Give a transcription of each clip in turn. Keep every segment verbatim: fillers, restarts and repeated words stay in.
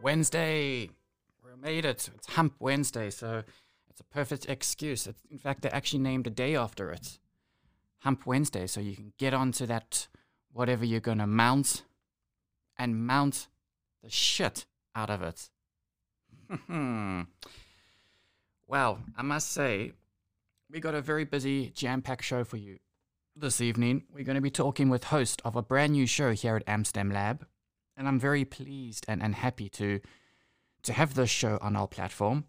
Wednesday. We made it. It's Hump Wednesday, so it's a perfect excuse. It's, in fact, they actually named a day after it. Hump Wednesday, so you can get onto that whatever you're going to mount and mount the shit out of it. Well, I must say, we got a very busy, jam-packed show for you this evening. We're going to be talking with host of a brand new show here at Amsterdam Lab, and I'm very pleased and, and happy to to have this show on our platform.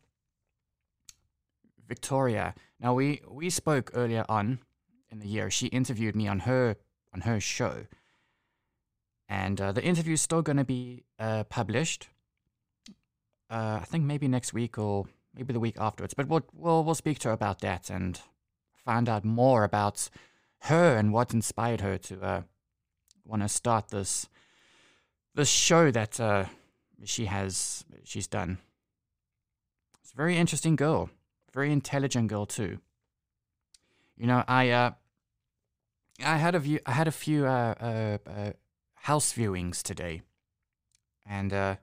Victoria. Now, we, we spoke earlier on in the year. She interviewed me on her on her show, and uh, the interview is still going to be uh, published. Uh, I think maybe next week or maybe the week afterwards. But we'll we'll we'll speak to her about that and find out more about her and what inspired her to uh, want to start this this show that uh, she has she's done. It's a very interesting girl, very intelligent girl too. You know, I uh, I had a view, I had a few uh, uh, uh, house viewings today, and uh,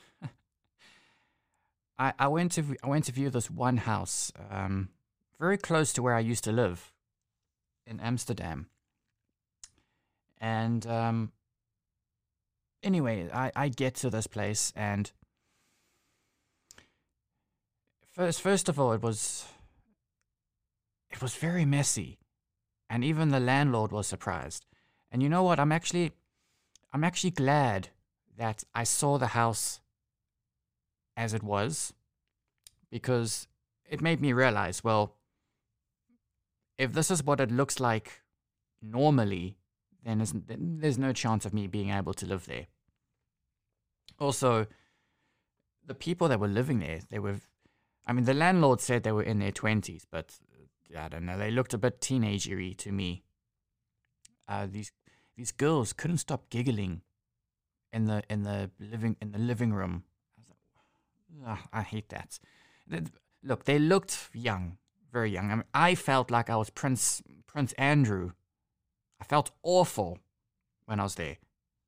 I I went to I went to view this one house, um, very close to where I used to live, in Amsterdam. And um, anyway, I I get to this place, and first first of all, it was it was very messy. And even the landlord was surprised. And you know what? I'm actually, I'm actually glad that I saw the house as it was, because it made me realize, well, if this is what it looks like normally, then there's, then there's no chance of me being able to live there. Also, the people that were living there, they were, I mean, the landlord said they were in their twenties, but I don't know, they looked a bit teenagery to me. Uh, these these girls couldn't stop giggling in the in the living in the living room. I was like, ugh, I hate that. Look, they looked young, very young. I mean, I felt like I was Prince Prince Andrew. I felt awful when I was there.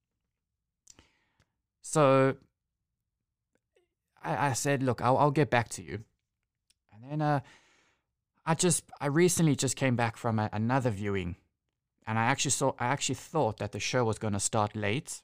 So I, I said, look, I'll, I'll get back to you. And then uh. I just, I recently just came back from a, another viewing, and I actually saw, I actually thought that the show was going to start late.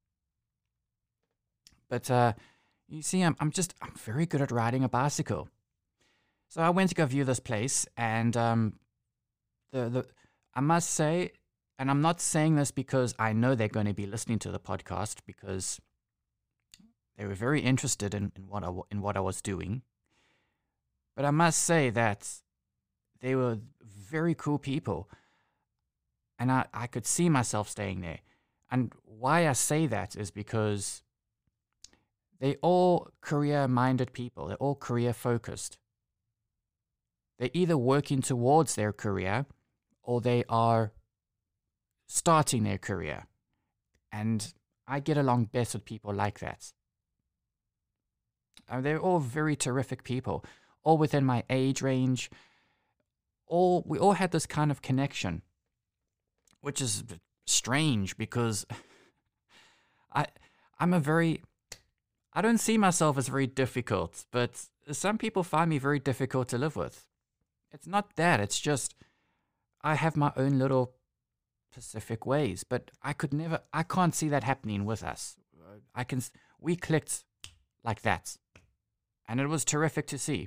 But uh, you see, I'm, I'm just, I'm very good at riding a bicycle. So I went to go view this place, and um, the the, I must say, and I'm not saying this because I know they're going to be listening to the podcast, because they were very interested in, in what I in what I was doing. But I must say that they were very cool people, and I, I could see myself staying there. And why I say that is because they're all career-minded people. They're all career-focused. They're either working towards their career or they are starting their career. And I get along best with people like that. Uh, they're all very terrific people, all within my age range. All we all had this kind of connection, which is strange because I I'm a very I don't see myself as very difficult, but some people find me very difficult to live with. It's not that, it's just I have my own little specific ways, but I could never I can't see that happening with us. I can we clicked like that, and it was terrific to see.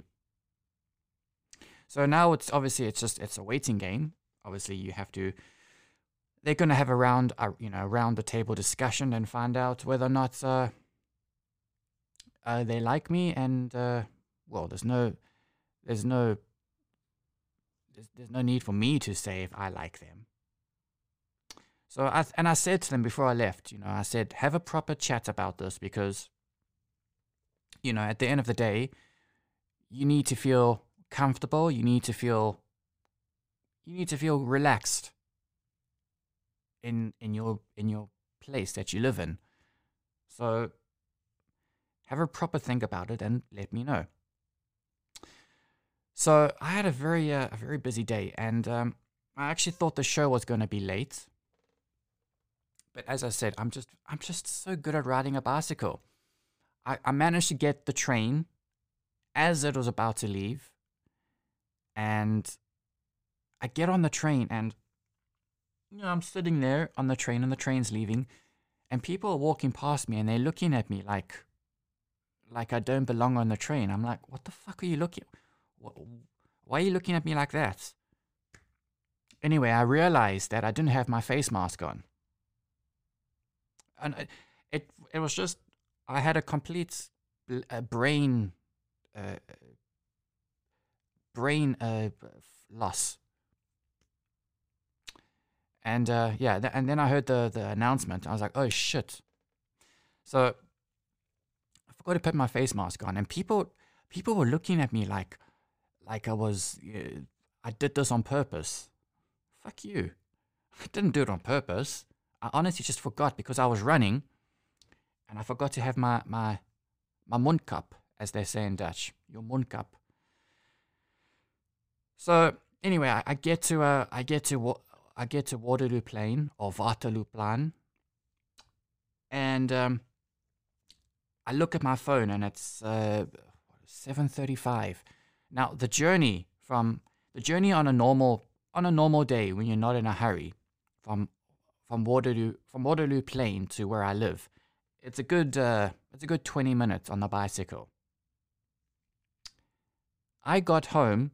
So now it's obviously it's just it's a waiting game. Obviously, you have to. They're going to have a round, uh, you know, round the table discussion and find out whether or not uh, uh, they like me. And uh, well, there's no, there's no, there's, there's no need for me to say if I like them. So I and I said to them before I left, you know, I said have a proper chat about this, because, you know, at the end of the day, you need to feel comfortable, you need to feel you need to feel relaxed in in your in your place that you live in. So have a proper think about it and let me know. So I had a very uh, a very busy day, and um, I actually thought the show was going to be late. But as I said, I'm just I'm just so good at riding a bicycle. I, I managed to get the train as it was about to leave. And I get on the train and, you know, I'm sitting there on the train and the train's leaving. And people are walking past me and they're looking at me like, like I don't belong on the train. I'm like, what the fuck are you looking? Why are you looking at me like that? Anyway, I realized that I didn't have my face mask on. And it, it, it was just, I had a complete uh, brain, uh, brain uh, loss. And uh, yeah, th- and then I heard the, the announcement. I was like, oh shit. So I forgot to put my face mask on, and people people were looking at me like like I was, uh, I did this on purpose. Fuck you. I didn't do it on purpose. I honestly just forgot because I was running, and I forgot to have my my my mondkap, as they say in Dutch. Your mondkap. So anyway, I, I get to uh, I get to I get to Waterloo Plain or Waterlooplan, and um, I look at my phone and it's uh, seven thirty-five. Now the journey from the journey on a normal on a normal day when you're not in a hurry from from Waterloo from Waterloo Plain to where I live, it's a good uh, it's a good twenty minutes on the bicycle. I got home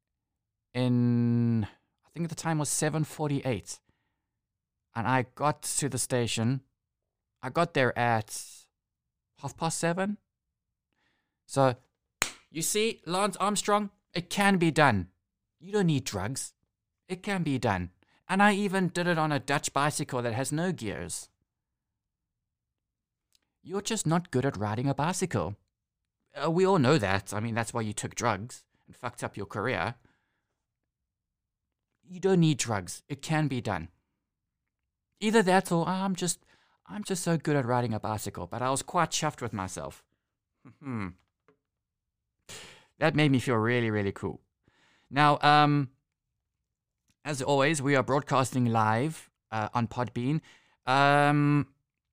in, I think the time was seven forty-eight, and I got to the station. I got there at half past seven. So, you see, Lance Armstrong, it can be done. You don't need drugs. It can be done. And I even did it on a Dutch bicycle that has no gears. You're just not good at riding a bicycle. Uh, we all know that. I mean, that's why you took drugs and fucked up your career. You don't need drugs. It can be done. Either that or oh, I'm just I'm just so good at riding a bicycle. But I was quite chuffed with myself. Hmm. That made me feel really, really cool. Now, um, as always, we are broadcasting live uh, on Podbean. Um,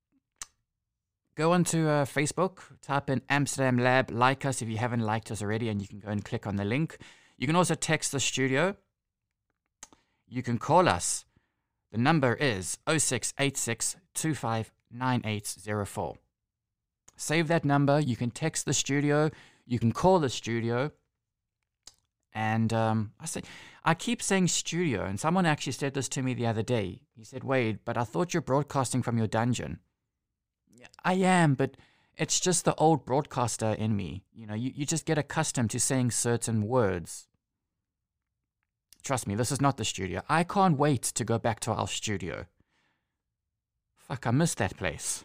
go onto uh, Facebook, type in Amsterdam Lab, like us if you haven't liked us already, and you can go and click on the link. You can also text the studio. You can call us. The number is oh six eight six, two five nine eight zero four. Save that number. You can text the studio. You can call the studio. And um, I say, I keep saying studio, and someone actually said this to me the other day. He said, Wade, but I thought you're broadcasting from your dungeon. I am, but it's just the old broadcaster in me. You know, you, you just get accustomed to saying certain words. Trust me, this is not the studio. I can't wait to go back to our studio. Fuck, I miss that place.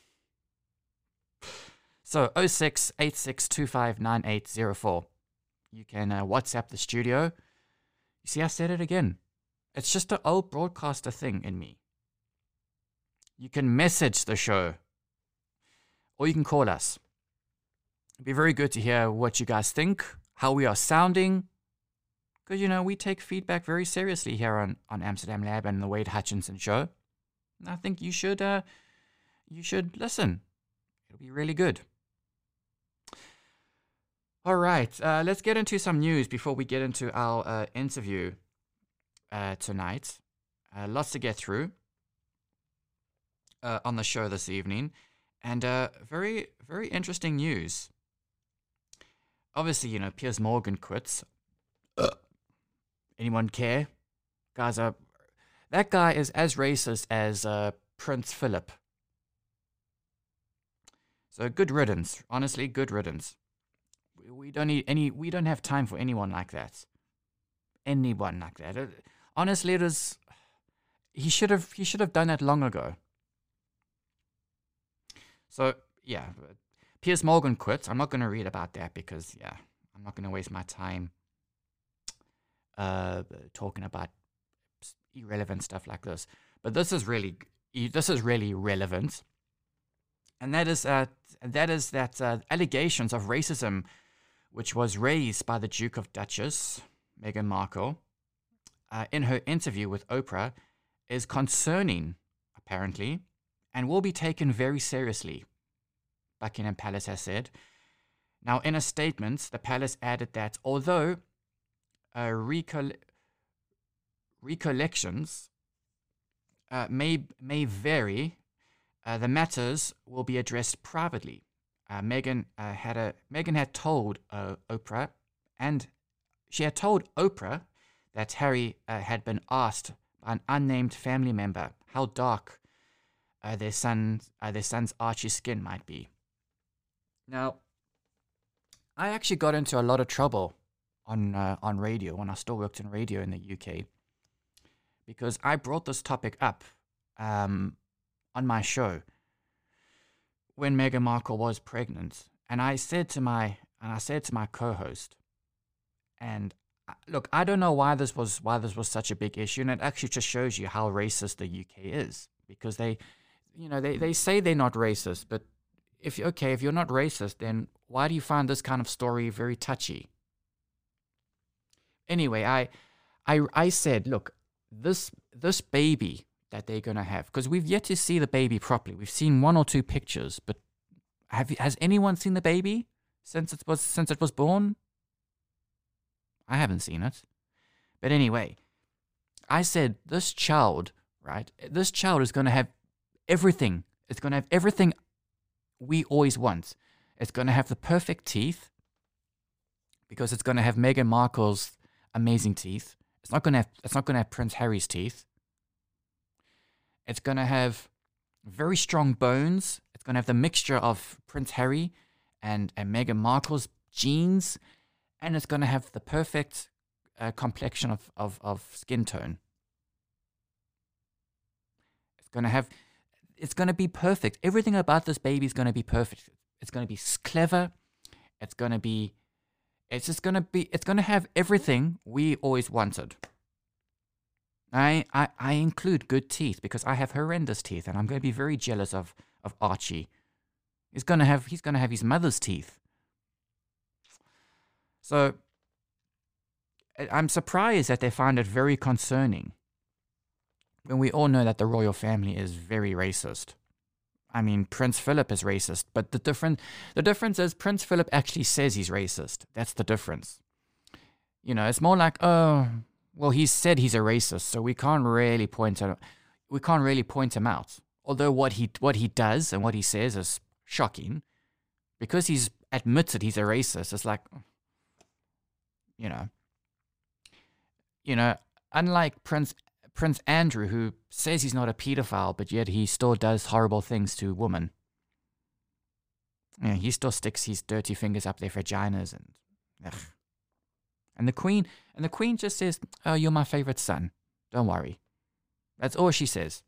So, oh six eight six, two five nine eight zero four. You can uh, WhatsApp the studio. You see, I said it again. It's just an old broadcaster thing in me. You can message the show. Or you can call us. It'd be very good to hear what you guys think, how we are sounding. Because, you know, we take feedback very seriously here on, on Amsterdam Lab and the Wade Hutchinson Show. And I think you should, uh, you should listen. It'll be really good. All right, uh, let's get into some news before we get into our uh, interview uh, tonight. Uh, lots to get through uh, on the show this evening. And uh, very, very interesting news. Obviously, you know, Piers Morgan quits. Uh. Anyone care? Guys, are, that guy is as racist as uh, Prince Philip. So good riddance. Honestly, good riddance. We, we don't need any. We don't have time for anyone like that. Anyone like that. It, honestly, it is. He should have. He should have done that long ago. So yeah, Piers Morgan quits. I'm not going to read about that because yeah, I'm not going to waste my time uh, talking about irrelevant stuff like this. But this is really, this is really relevant, and that is uh, that is that uh, allegations of racism, which was raised by the Duke of Duchess, Meghan Markle, uh, in her interview with Oprah, is concerning, apparently, and will be taken very seriously. Buckingham Palace has said. Now, in a statement, the palace added that although uh, recoll- recollections uh, may may vary, uh, the matters will be addressed privately. Uh, Meghan uh, had a Meghan had told uh, Oprah, and she had told Oprah that Harry uh, had been asked by an unnamed family member how dark uh, their son uh, their son's Archie's skin might be. Now, I actually got into a lot of trouble on uh, on radio when I still worked in radio in the U K because I brought this topic up um, on my show when Meghan Markle was pregnant, and I said to my and I said to my co-host, and uh, look, I don't know why this was why this was such a big issue, and it actually just shows you how racist the U K is, because they, you know, they, they say they're not racist, but if okay, if you're not racist, then why do you find this kind of story very touchy? Anyway, I, I, I said, look, this this baby that they're gonna have, because we've yet to see the baby properly. We've seen one or two pictures, but have you, has anyone seen the baby since it was since it was born? I haven't seen it. But anyway, I said this child, right? This child is gonna have everything. It's gonna have everything we always want. It's gonna have the perfect teeth, because it's gonna have Meghan Markle's amazing teeth. It's not gonna have it's not gonna have Prince Harry's teeth. It's gonna have very strong bones. It's gonna have the mixture of Prince Harry and, and Meghan Markle's genes, and it's gonna have the perfect uh, complexion of, of, of skin tone. It's gonna have it's gonna be perfect. Everything about this baby is gonna be perfect. It's gonna be clever. It's gonna be It's just gonna be. It's gonna have everything we always wanted. I, I I include good teeth because I have horrendous teeth, and I'm gonna be very jealous of, of Archie. He's gonna have he's gonna have his mother's teeth. So I'm surprised that they find it very concerning when we all know that the royal family is very racist. I mean, Prince Philip is racist, but the different the difference is Prince Philip actually says he's racist. That's the difference. You know, it's more like, oh, well, he said he's a racist, so we can't really point him, we can't really point him out. Although what he what he does and what he says is shocking, because he's admitted he's a racist. It's like, you know, you know, unlike Prince. Prince Andrew, who says he's not a pedophile, but yet he still does horrible things to women. You know, he still sticks his dirty fingers up their vaginas, and ugh. and the Queen, and the Queen just says, "Oh, you're my favorite son. Don't worry." That's all she says.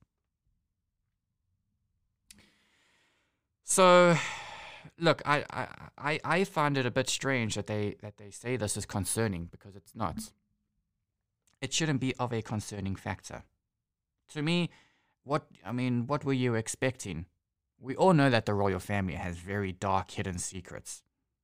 So, look, I, I, I, I find it a bit strange that they that they say this is concerning, because it's not. It shouldn't be of a concerning factor. To me, what I mean, what were you expecting? We all know that the royal family has very dark hidden secrets.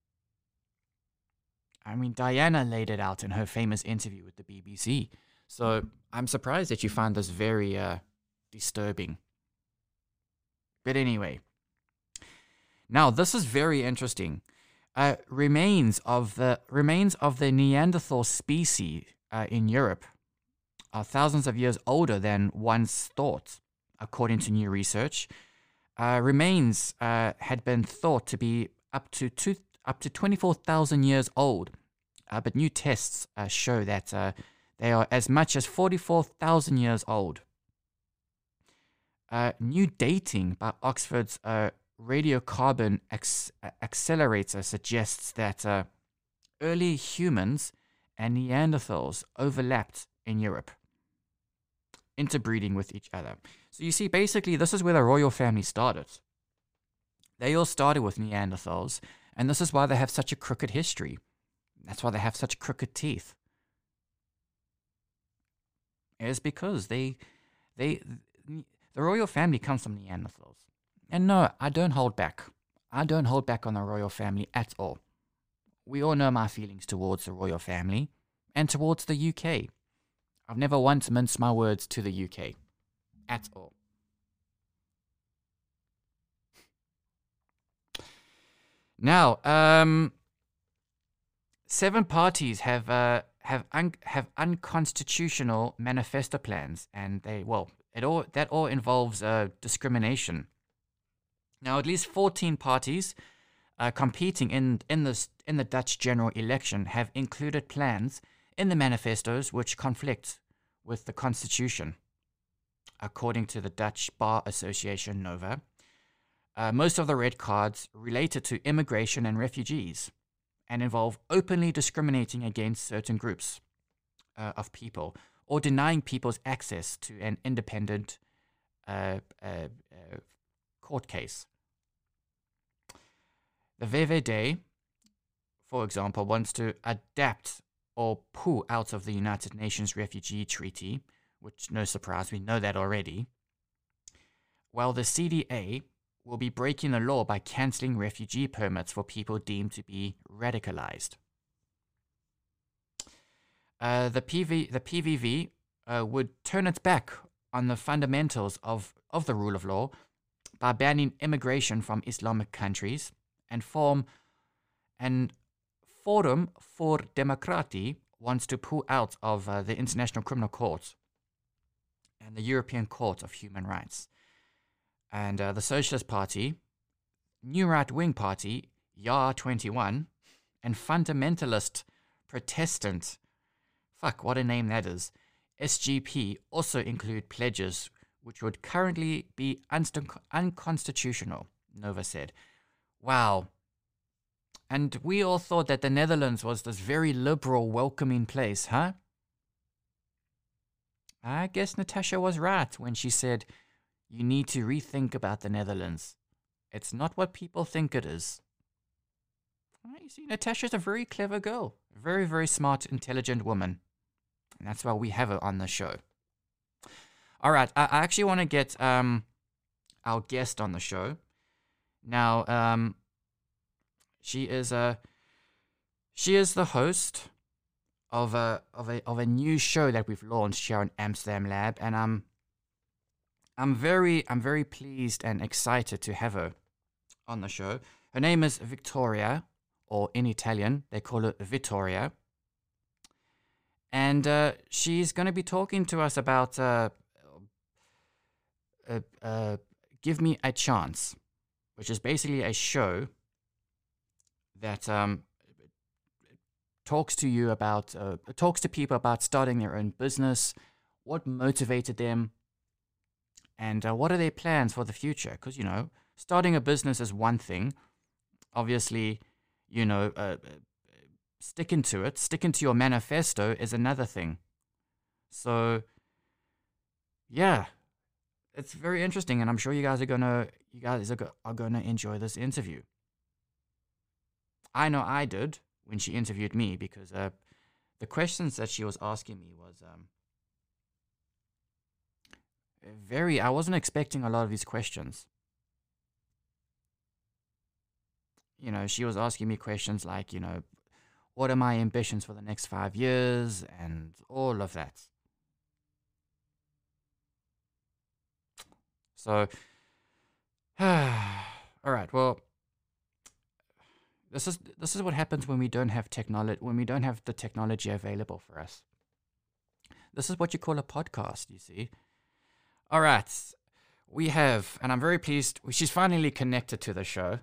I mean, Diana laid it out in her famous interview with the B B C. So I'm surprised that you find this very uh, disturbing. But anyway, now this is very interesting. Uh, remains of the remains of the Neanderthal species Uh, in Europe are thousands of years older than once thought, according to new research. Uh, remains uh, had been thought to be up to two, up to twenty-four thousand years old, uh, but new tests uh, show that uh, they are as much as forty-four thousand years old. Uh, new dating by Oxford's uh, radiocarbon ac- accelerator suggests that uh, early humans and Neanderthals overlapped in Europe, interbreeding with each other. So you see, basically, this is where the royal family started. They all started with Neanderthals, and this is why they have such a crooked history. That's why they have such crooked teeth. It is because they, they, the royal family comes from Neanderthals. And no, I don't hold back. I don't hold back on the royal family at all. We all know my feelings towards the royal family and towards the U K. I've never once minced my words to the U K. At all. Now, um, seven parties have uh, have un- have unconstitutional manifesto plans, and they well, it all that all involves uh, discrimination. Now, at least fourteen parties uh, competing in in the in the Dutch general election have included plans in the manifestos which conflict with the constitution, according to the Dutch Bar Association Nova. Uh, most of the red cards related to immigration and refugees, and involve openly discriminating against certain groups uh, of people or denying people's access to an independent uh, uh, uh, court case. The V V D, for example, wants to adapt or pull out of the United Nations Refugee Treaty, which, no surprise, we know that already, while the C D A will be breaking the law by cancelling refugee permits for people deemed to be radicalized. Uh, the, P V, the P V V uh, would turn its back on the fundamentals of, of the rule of law by banning immigration from Islamic countries and form and Forum for Democratie wants to pull out of uh, the International Criminal Court and the European Court of Human Rights. And uh, the Socialist Party, New Right-Wing Party, Y A R twenty-one, and Fundamentalist Protestant, fuck, what a name that is, S G P, also include pledges which would currently be unst- unconstitutional, Nova said. Wow. And we all thought that the Netherlands was this very liberal, welcoming place, huh? I guess Natasha was right when she said, you need to rethink about the Netherlands. It's not what people think it is. Well, you see, Natasha's a very clever girl. Very, very smart, intelligent woman. And that's why we have her on the show. All right, I, I actually want to get um, our guest on the show. Now, um, she is a she is the host of a of a of a new show that we've launched here on Amsterdam Lab, and I'm I'm very I'm very pleased and excited to have her on the show. Her name is Victoria, or in Italian they call her Vittoria, and uh, she's going to be talking to us about uh, uh, uh, Give Me a Chance, which is basically a show that um, talks to you about, uh, talks to people about starting their own business, what motivated them, and uh, what are their plans for the future. Because, you know, starting a business is one thing. Obviously, you know, uh, sticking to it, sticking to your manifesto is another thing. So, yeah, it's very interesting, and I'm sure you guys are gonna, you guys are, go- are gonna enjoy this interview. I know I did when she interviewed me, because uh, the questions that she was asking me was um, very, I wasn't expecting a lot of these questions. You know, she was asking me questions like, you know, what are my ambitions for the next five years and all of that. So, all right, well, This is this is what happens when we don't have technology when we don't have the technology available for us. This is what you call a podcast, you see. All right, we have, and I'm very pleased. She's finally connected to the show.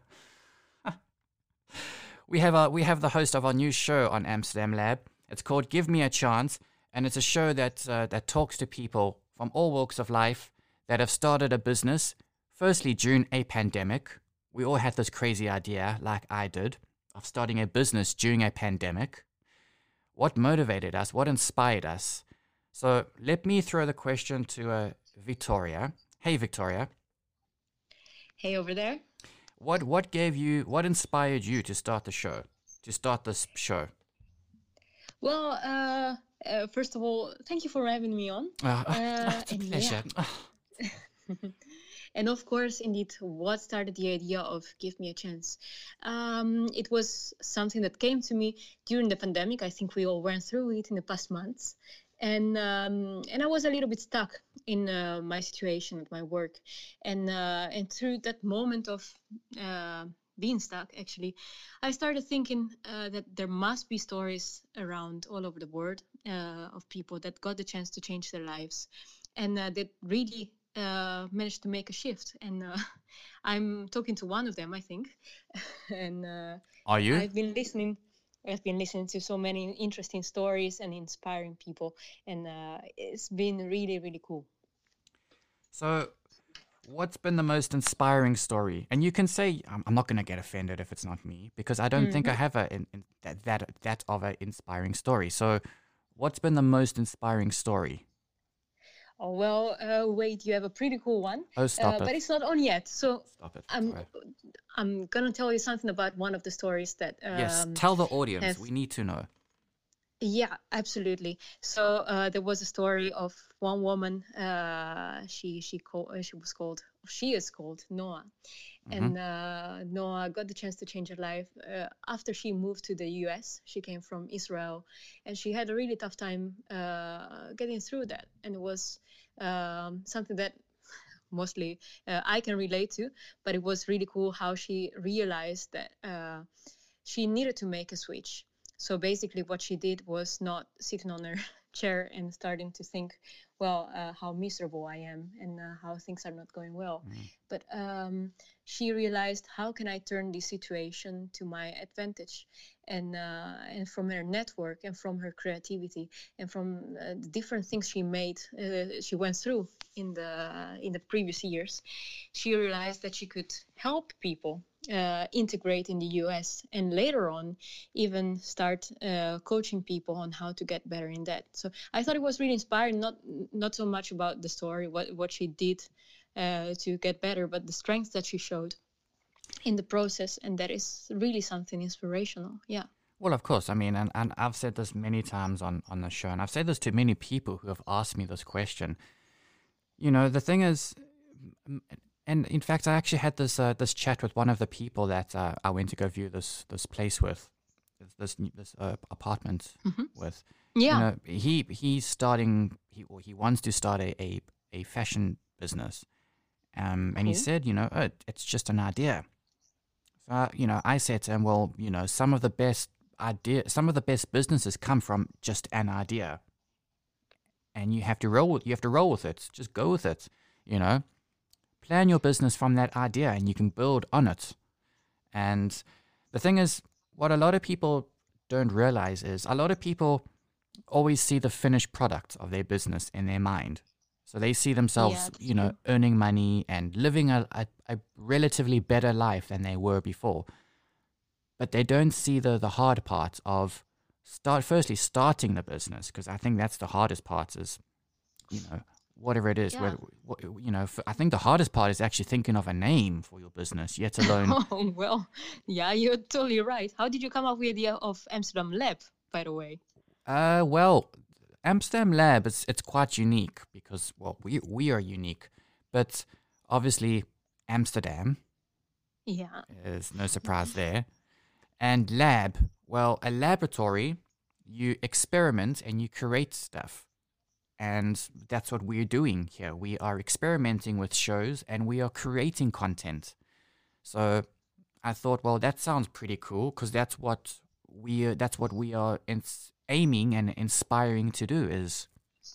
we have a we have the host of our new show on Amsterdam Lab. It's called Give Me a Chance, and it's a show that uh, that talks to people from all walks of life that have started a business. Firstly, during a pandemic. We all had this crazy idea, like I did, of starting a business during a pandemic. What motivated us? What inspired us? So let me throw the question to uh, Victoria. Hey, Victoria. Hey, over there. What what gave you? What inspired you to start the show? To start this show? Well, uh, uh, first of all, thank you for having me on. Uh, uh, it's a pleasure. Yeah. And of course, indeed, what started the idea of Give Me a Chance? Um, it was something that came to me during the pandemic. I think we all went through it in the past months. And um, and I was a little bit stuck in uh, my situation at my work. And uh, and through that moment of uh, being stuck, actually, I started thinking uh, that there must be stories around all over the world uh, of people that got the chance to change their lives and uh, that really uh, managed to make a shift. And uh, I'm talking to one of them, I think. and uh, Are you? I've been listening. I've been listening to so many interesting stories and inspiring people, and uh, it's been really, really cool. So, what's been the most inspiring story? And you can say, I'm, I'm not going to get offended if it's not me, because I don't think I Mm-hmm. have a in, in, that, that that of an inspiring story. So, what's been the most inspiring story? Oh, well, uh, wait, you have a pretty cool one, Oh, uh, stop but it. it's not on yet. So Stop it. I'm Sorry. I'm gonna tell you something about one of the stories that Yes, um, tell the audience. have. We need to know. Yeah, absolutely. So uh, there was a story of one woman. Uh, she she called she was called she is called Noah, Mm-hmm. and uh, Noah got the chance to change her life uh, after she moved to the U S. She came from Israel, and she had a really tough time uh, getting through that. And it was um, something that mostly uh, I can relate to, but it was really cool how she realized that uh, she needed to make a switch. So basically, what she did was not sitting on her chair and starting to think, well, uh, how miserable I am and uh, how things are not going well. Mm. But um, she realized, how can I turn this situation to my advantage? And uh, and from her network and from her creativity and from uh, the different things she made, uh, she went through in the in the previous years, she realized that she could help people uh, integrate in the U S and later on even start uh, coaching people on how to get better in that. So I thought it was really inspiring, not not so much about the story, what what she did uh, to get better, but the strength that she showed in the process, and that is really something inspirational. Yeah. Well, of course. I mean, and, and I've said this many times on, on the show, and I've said this to many people who have asked me this question. You know, the thing is, m- and in fact, I actually had this uh, this chat with one of the people that uh, I went to go view this this place with, this this, new- this uh, apartment Hmm. with. You Yeah. know, he he's starting. He or he wants to start a a, a fashion business. Um, and he Cool. said, you know, oh, it's just an idea. So, uh, you know, I said to him, well, you know, some of the best idea, some of the best businesses come from just an idea, and you have to roll with, you have to roll with it. Just go with it. You know, plan your business from that idea, and you can build on it. And the thing is, what a lot of people don't realize is a lot of people always see the finished product of their business in their mind. So they see Yeah, themselves, that's you know, true. earning money and living a, a, a relatively better life than they were before. But they don't see the, the hard part of start firstly starting the business, because I think that's the hardest part is, you know, whatever it is, Yeah. whether, what, you know, f- I think the hardest part is actually thinking of a name for your business, yet alone. Oh, well, yeah, you're totally right. How did you come up with the idea of Amsterdam Lab, by the way? Uh, well, Amsterdam Lab is it's quite unique because well we we are unique, but obviously Amsterdam Yeah. is no surprise there, and lab, well, a laboratory, you experiment and you create stuff, and that's what we're doing here. We are experimenting with shows and we are creating content. So I thought, well, that sounds pretty cool because that's what we that's what we are ins- aiming and inspiring to do is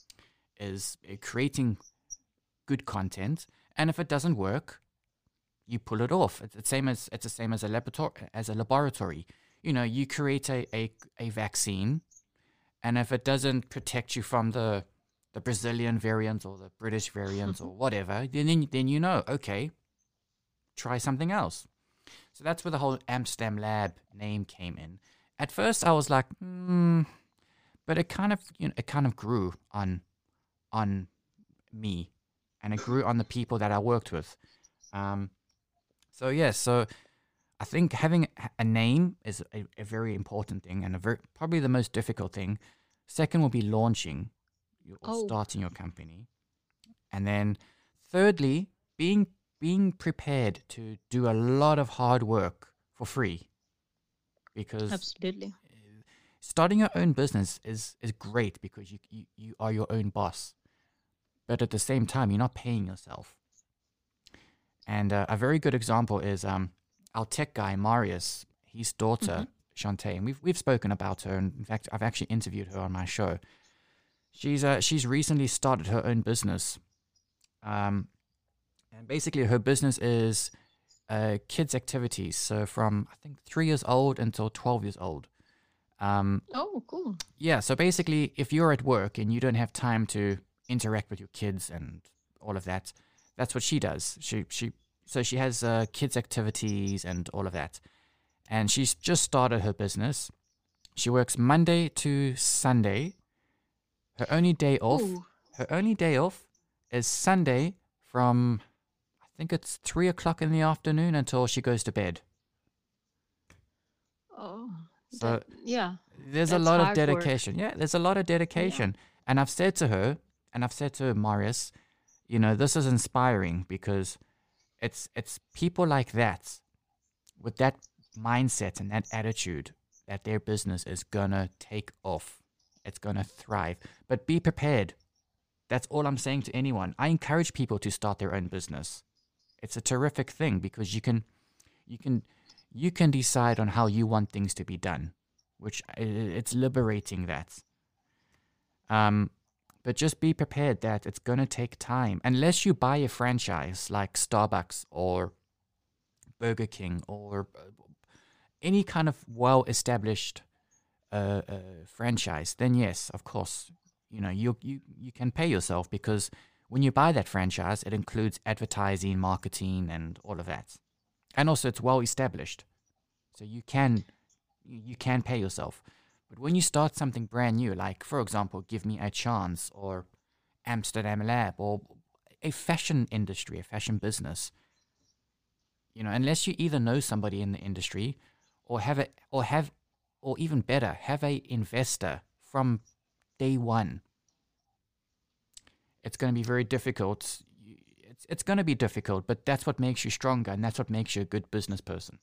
is uh, creating good content. And if it doesn't work, you pull it off. It's the same as it's the same as a laboratory. As a laboratory, you know, you create a, a, a vaccine, and if it doesn't protect you from the the Brazilian variant or the British variant or whatever, then then you know, okay, try something else. So that's where the whole Amsterdam Lab name came in. At first, I was like, hmm, but it kind of you know it kind of grew on on me, and it grew on the people that I worked with. Um, so yeah, so I think having a name is a, a very important thing, and a very, probably the most difficult thing. Second will be launching or Oh, starting your company, and then thirdly, being being prepared to do a lot of hard work for free, because absolutely. starting your own business is is great because you you, you are your own boss, but at the same time you're not paying yourself. And uh, a very good example is um our tech guy, Marius, his daughter, Mm-hmm. Shantae, and we've we've spoken about her, and in fact, I've actually interviewed her on my show. She's uh, she's recently started her own business, um, and basically her business is uh, kids activities. So from I think three years old until twelve years old. Um, Oh, cool. yeah. So basically, if you're at work and you don't have time to interact with your kids and all of that, that's what she does. She she so she has uh, kids activities and all of that, and she's just started her business. She works Monday to Sunday. Her only day off, Ooh. her only day off is Sunday from, I think it's three o'clock in the afternoon until she goes to bed. Oh, So that, yeah, there's a that's lot of hard work. dedication. Yeah, there's a lot of dedication. And I've said to her, and I've said to her, Marius, you know, this is inspiring because it's it's people like that, with that mindset and that attitude, that their business is gonna take off. It's gonna thrive. But be prepared. That's all I'm saying to anyone. I encourage people to start their own business. It's a terrific thing because you can you can you can decide on how you want things to be done, which i- i- it's liberating that. Um but just be prepared that it's going to take time. Unless you buy a franchise like Starbucks or Burger King or uh, any kind of well-established uh, uh, franchise, then yes, of course, you know, you, you, you can pay yourself because when you buy that franchise, it includes advertising, marketing, and all of that. And also it's well-established. So you can, you you can pay yourself. But when you start something brand new, like, for example, Give Me a Chance or Amsterdam Lab or a fashion industry, a fashion business, you know, unless you either know somebody in the industry or have a, or have, or even better, have a investor from day one, it's going to be very difficult. You- It's, it's going to be difficult, but that's what makes you stronger and that's what makes you a good business person.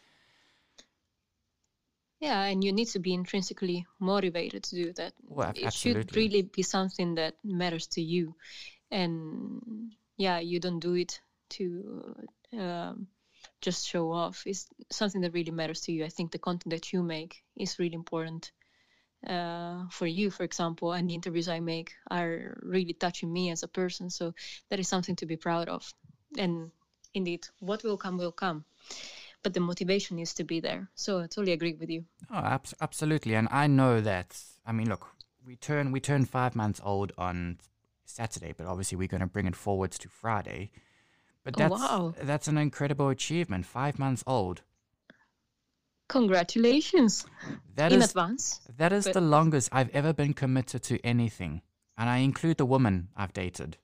Yeah, and you need to be intrinsically motivated to do that. Well, ab- It should absolutely. really be something that matters to you. And yeah, you don't do it to um, just show off. It's something that really matters to you. I think the content that you make is really important uh, for you, for example, and the interviews I make are really touching me as a person. So that is something to be proud of. And indeed, what will come will come. But the motivation needs to be there. So I totally agree with you. Oh, abs- absolutely. And I know that, I mean, look, we turn we turn five months old on Saturday, but obviously we're going to bring it forwards to Friday. But Oh, that's wow. that's an incredible achievement. Five months old. Congratulations That in is advance. that is But the longest I've ever been committed to anything, and I include the woman I've dated.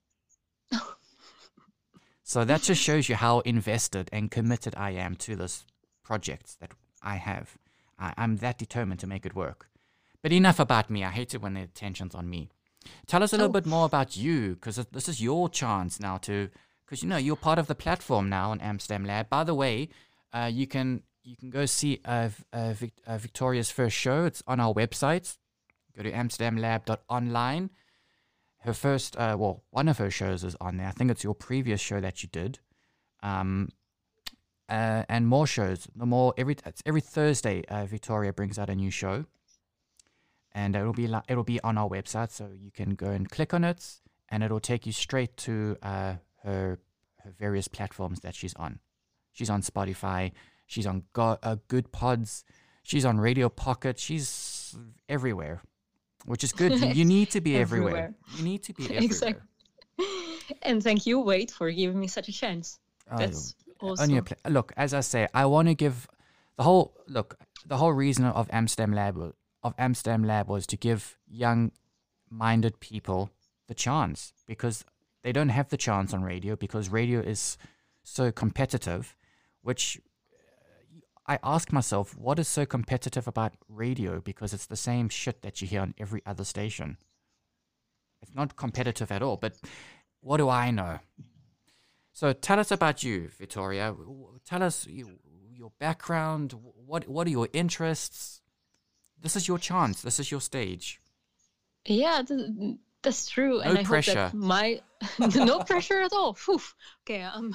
So that just shows you how invested and committed I am to this project that I have. I, I'm that determined to make it work. But enough about me. I hate it when the attention's on me. Tell us a little Oh. bit more about you, because this is your chance now to, because you know you're part of the platform now on Amsterdam Lab. By the way, uh, you can you can go see uh, V- uh, Vic- uh, Victoria's first show. It's on our website. Go to amsterdam lab dot online. Her first, uh, well, one of her shows is on there. I think it's your previous show that you did, um, uh, and more shows. The more every it's every Thursday, uh, Victoria brings out a new show, and it'll be li- it'll be on our website, so you can go and click on it, and it'll take you straight to uh, her her various platforms that she's on. She's on Spotify. She's on Go- uh, Good Pods. She's on Radio Pocket. She's everywhere, which is good. You, you need to be everywhere. Everywhere. You need to be everywhere. Exactly. And thank you, Wade, for giving me such a chance. Uh, That's only a awesome. pla- look, as I say, I want to give the whole look. The whole reason of Amsterdam Lab wa- of Amsterdam Lab was to give young-minded people the chance because they don't have the chance on radio because radio is so competitive. Which I ask myself, what is so competitive about radio? Because it's the same shit that you hear on every other station. It's not competitive at all. But what do I know? So tell us about you, Victoria. W- w- Tell us you, your background. What what are your interests? This is your chance. This is your stage. Yeah, th- That's true, No and I hope pressure. that my no pressure at all. Phew. Okay, I'm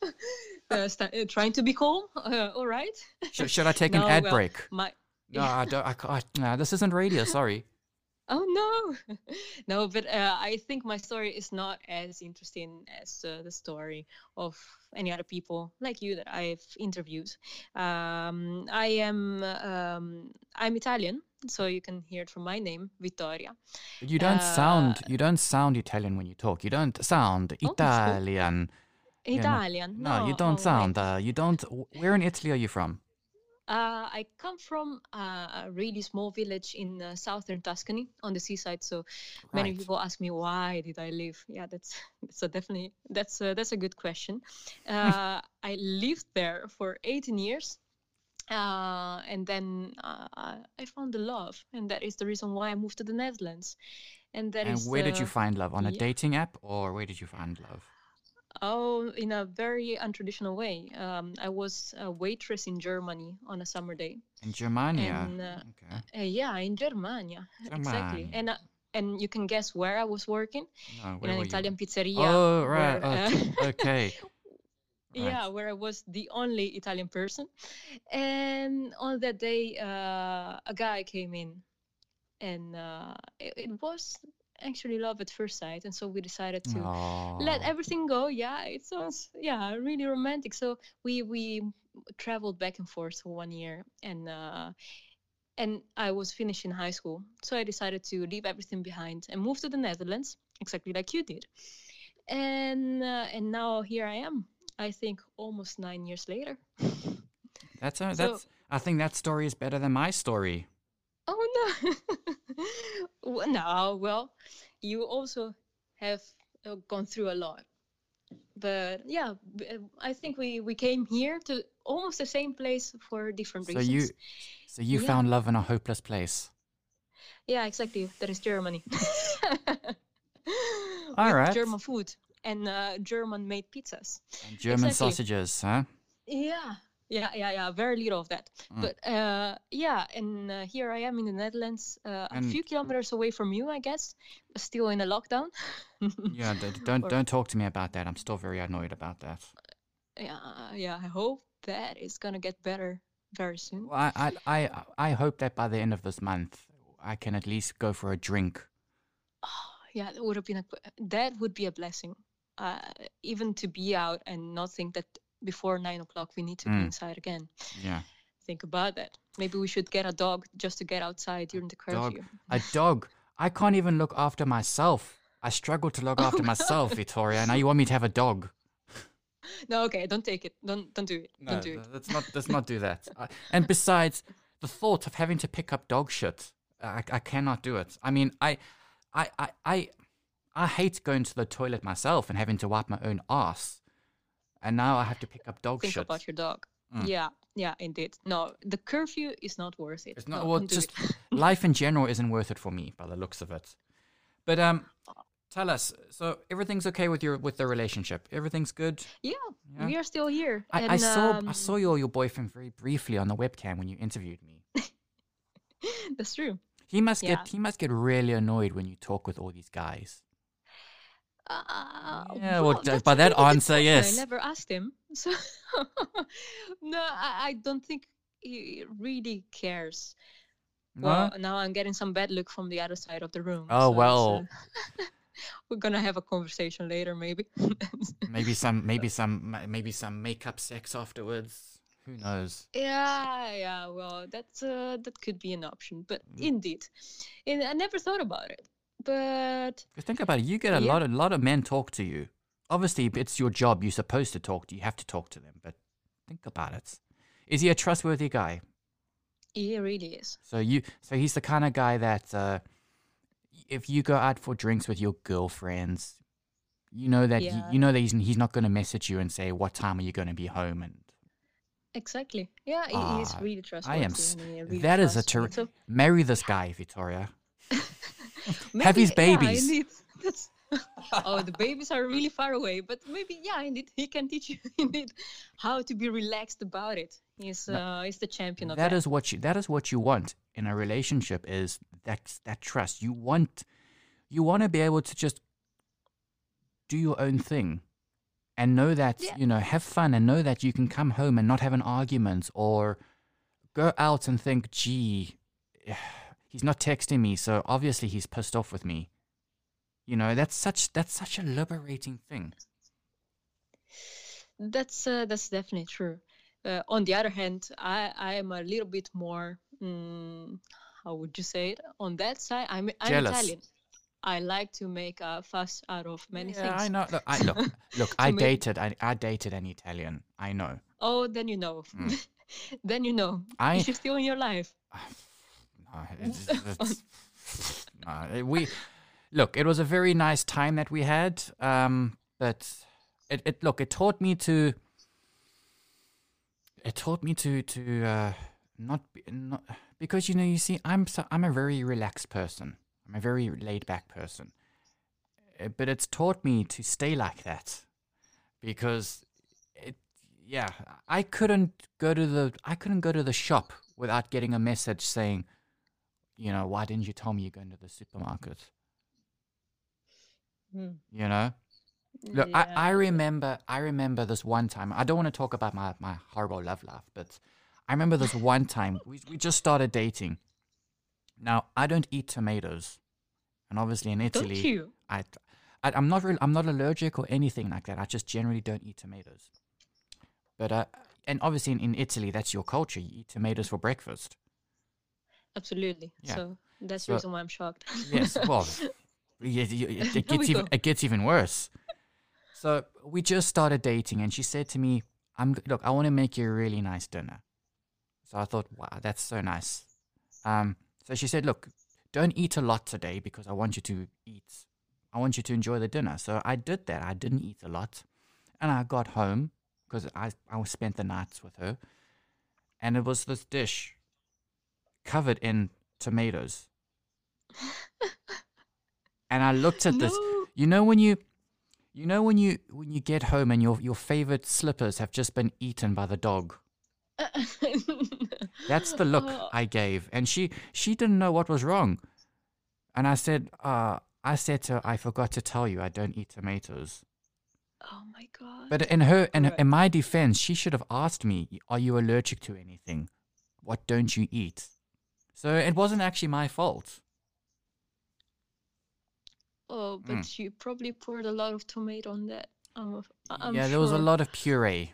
uh, sta- uh, trying to be calm. Uh, all right. Should, should I take an No, ad well, break? my No, I don't. I can't. No, this isn't radio. Sorry. oh no, no, but uh, I think my story is not as interesting as uh, the story of any other people like you that I've interviewed. Um, I am um, I'm Italian, so you can hear it from my name, Vittoria. But you don't Uh, sound. You don't sound Italian when you talk. You don't sound oh, that's good. Italian. You know. Italian? No, you No. don't Oh, wait. sound. Uh, you don't. Where in Italy are you from? Uh, I come from uh, a really small village in uh, southern Tuscany on the seaside. So many Right. people ask me, why did I leave? Yeah, that's that's a definitely that's a, that's a good question. Uh, I lived there for eighteen years, uh, and then uh, I found the love, and that is the reason why I moved to the Netherlands. And that And is where did you uh, find love? On a yeah. dating app, or where did you find love? Oh, in a very untraditional way. Um, I was a waitress in Germany on a summer day. In Germania. And uh, Okay. uh, yeah, in Germania, exactly. Germania. And uh, and you can guess where I was working? No, In where an were you? Italian pizzeria. Oh, right. Where, uh, Okay. okay. yeah, Right. where I was the only Italian person. And on that day, uh, a guy came in, and uh, it, it was actually love at first sight. And so we decided to let Oh. everything go. Yeah, it sounds yeah really romantic. So we we traveled back and forth for one year, and uh, and I was finishing high school, so I decided to leave everything behind and move to the Netherlands, exactly like you did. And uh, and now here I am. I think almost nine years later. That's a, So that's. I think that story is better than my story. oh no, Well, no, well, you also have uh, gone through a lot. But yeah, b- uh, I think we we came here to almost the same place for different So you, reasons. so you Yeah, found love in a hopeless place. yeah, exactly. That is Germany. All With right. German food and uh, German-made pizzas. And German Exactly. sausages, huh? Yeah, yeah, yeah, yeah. Very little of that. Mm. But uh, yeah, and uh, here I am in the Netherlands, uh, a And few kilometers away from you, I guess, still in a lockdown. yeah, d- don't Or don't talk to me about that. I'm still very annoyed about that. yeah, yeah. I hope that is gonna get better very soon. Well, I, I I I hope that by the end of this month, I can at least go for a drink. Yeah, that would have been a that would be a blessing. Uh, even to be out and not think that before nine o'clock we need to be Mm. inside again. Yeah, Think about that. Maybe we should get a dog just to get outside during the dog, curfew. a dog. I can't even look after myself. I struggle to look Oh after myself, no. Victoria. Now you want me to have a dog? No, okay, don't take it. Don't don't do it. No, Don't do it. th- let's not let's not do that. I, and besides, the thought of having to pick up dog shit, I, I cannot do it. I mean, I, I, I, I, I hate going to the toilet myself and having to wipe my own ass, and now I have to pick up dog Think shit. about your dog. Mm. Yeah, yeah, indeed. No, the curfew is not worth it. It's not No, well. don't do Just it. life in general isn't worth it for me, by the looks of it. But um, tell us. So everything's okay with your with the relationship? Everything's good. Yeah, Yeah. we are still here. I, And I saw I um, saw your your boyfriend very briefly on the webcam when you interviewed me. that's true. He must Yeah. get he must get really annoyed when you talk with all these guys. Uh, Yeah, well, well, d- that's by a that really good answer, question. yes. I never asked him. So no, I, I don't think he really cares. No? Well, now I'm getting some bad look from the other side of the room. Oh so it's, well, uh, we're gonna have a conversation later, maybe. maybe some maybe some ma- maybe some makeup sex afterwards. Who knows? Yeah, yeah. Well, that's uh, that could be an option, but Mm. indeed, and I never thought about it. But 'Cause think about it. You get a yeah, lot of lot of men talk to you. Obviously, it's your job. You're supposed to talk to. You have to talk to them. But think about it. Is he a trustworthy guy? he really is. So you, so he's the kind of guy that uh, if you go out for drinks with your girlfriends, you know that he, Yeah, you know that he's he's not going to message you and say what time are you going to be home and exactly. Yeah, he, he is ah, really I am. trustworthy, s- and he really That is a trusts me. ter- So marry this guy, Victoria. Have maybe, his yeah, babies. indeed. That's oh, the babies are really far away, but maybe, yeah, indeed, he can teach you indeed how to be relaxed about it. He's No, uh, he's the champion of that that. is what you that is what you want in a relationship is that that trust. You want you want to be able to just do your own thing and know that, Yeah. you know, have fun and know that you can come home and not have an argument or go out and think, gee, he's not texting me, so obviously he's pissed off with me. You know, that's such that's such a liberating thing. That's uh, that's definitely true. Uh, on the other hand, I I am a little bit more. Mm, how would you say it? On that side, I'm I'm Jealous. Italian. I like to make a fuss out of many Yeah, things. I know. Look, I look, look. I make- dated. I, I dated an Italian. I know. Oh, then you know. Then you know. I- Is she still in your life? No, it's, it's, no, we look. It was a very nice time that we had. Um, but it, it look. It taught me to. It taught me to to uh, not be, not because you know you see I'm so, I'm a very relaxed person. I'm a very laid back person. Uh, But it's taught me to stay like that because it yeah, I couldn't go to the I couldn't go to the shop without getting a message saying, you know, why didn't you tell me you're going to the supermarket? Hmm. You know? Look, Yeah. I, I remember I remember this one time. I don't want to talk about my, my horrible love life, but I remember this one time we we just started dating. Now I don't eat tomatoes, and obviously in Don't Italy, you? I, I I'm not really I'm not allergic or anything like that. I just generally don't eat tomatoes. But uh, and obviously in, in Italy, that's your culture. You eat tomatoes for breakfast. Absolutely. Yeah. So that's So- the reason why I'm shocked. Yes, well, yeah, it, it Here gets we even go. it gets even worse. So we just started dating, and she said to me, "I'm look, I want to make you a really nice dinner." So I thought, wow, that's so nice. Um, so she said, "Look, don't eat a lot today because I want you to eat. I want you to enjoy the dinner." So I did that. I didn't eat a lot, and I got home because I I spent the nights with her, and it was this dish covered in tomatoes. And I looked at this. No. You know when you, you know when you when you get home and your your favorite slippers have just been eaten by the dog. That's the look Oh, I gave, and she she didn't know what was wrong. And I said, uh, I said to her, I forgot to tell you, I don't eat tomatoes. oh my God. But in her in, Correct. in my defense, she should have asked me, are you allergic to anything? What don't you eat? So it wasn't actually my fault. Oh, but Mm. you probably poured a lot of tomato on that. I'm, af- I'm yeah, there was a sure. lot of puree.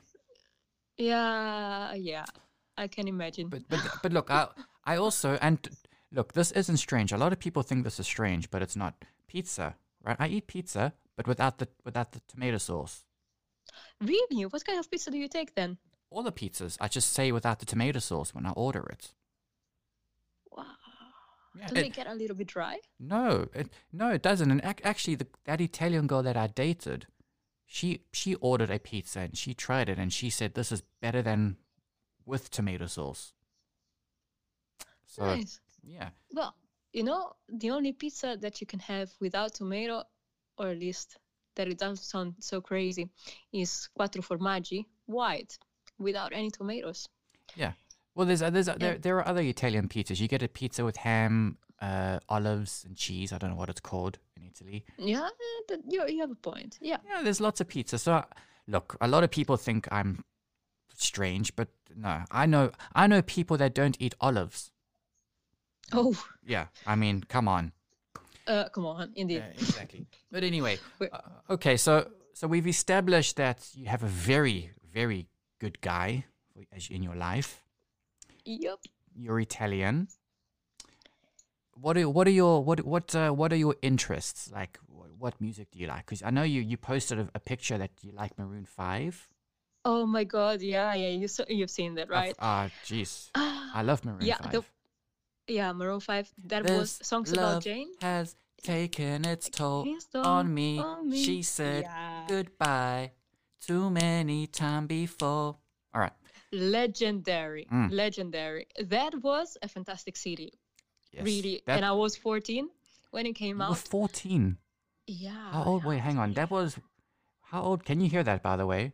Yeah, yeah. I can imagine. But but but look, I I also and look, this isn't strange. A lot of people think this is strange, but it's not. Pizza, right? I eat pizza, but without the without the tomato sauce. Really? What kind of pizza do you take then? All the pizzas, I just say without the tomato sauce when I order it. Wow. Yeah, Do it- they get a little bit dry? no, it no, it doesn't. And ac- actually, the, that Italian girl that I dated, she she ordered a pizza and she tried it and she said this is better than with tomato sauce. So Nice. yeah, Well, you know, the only pizza that you can have without tomato, or at least that it doesn't sound so crazy, is quattro formaggi, white, without any tomatoes. yeah. Well, there's uh, there's uh, there there are other Italian pizzas. You get a pizza with ham, uh, olives, and cheese. I don't know what it's called in Italy. Yeah, eh, that, you, you have a point. Yeah. Yeah, there's lots of pizza. So uh, look, a lot of people think I'm strange, but no, I know I know people that don't eat olives. Oh, Yeah, I mean, come on. uh, come on, indeed. Yeah, exactly. But anyway, Wait. uh, okay. So so we've established that you have a very very good guy for- as in your life. Yep. You're Italian. What are what are your what what uh, what are your interests? Like, what, what music do you like? Because I know you you posted a, a picture that you like Maroon Five. Oh my God. Yeah, yeah. You so, you've seen that, right? Ah, jeez, Ah, I love Maroon yeah, Five. the- yeah. Maroon Five. That was This songs love about Jane. has taken its toll Its toll on me. on me. She said Yeah. goodbye too many time before. All right. Legendary, Mm. legendary. That was a fantastic C D, Yes. really. That, And I was fourteen when it came you were out. fourteen. Yeah. How old? yeah, Wait, I hang was on. That was how old? Can you hear that? By the way.